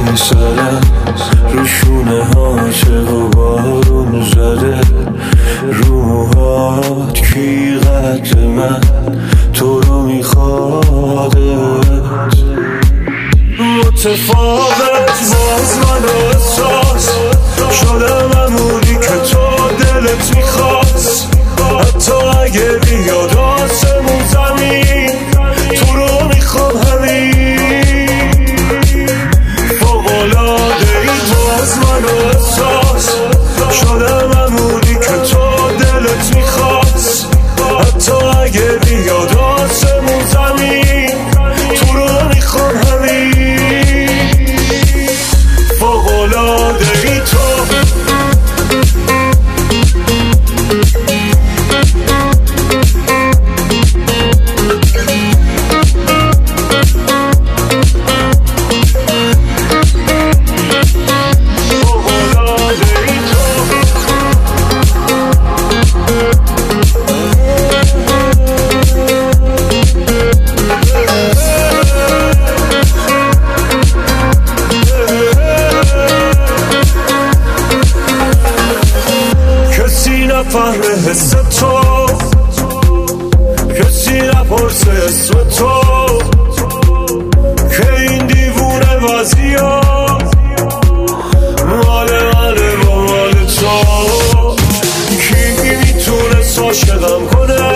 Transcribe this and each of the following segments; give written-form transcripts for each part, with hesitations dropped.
سرم رو شونه هاته و بارون زده روحات کی قد من تو رو میخوادت متفاوت باز من احساس شدم همونی که تو دلت میخواست حتی اگه بیاد آسمون زمین تو رو میخوام همین فوق‌العاده ای باز من احساس شدم همونی که تو دلت میخواست حتی اگه بیاد آسمون زمین تو رو میخوام همین فوق‌العاده ای تو نفهمه حس تو کسی نپرسه اسم تو که این دیوونه بازی ها مال منه و مال تو کی میتونه عاشقم کنه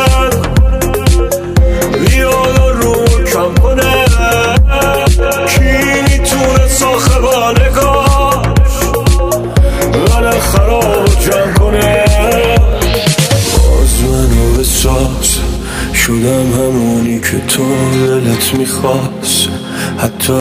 بیاد و رو کم کنه کی میتونه ساخه با نگاش من خراب جمع کنه شدم همونی که تو دلت میخواست حتی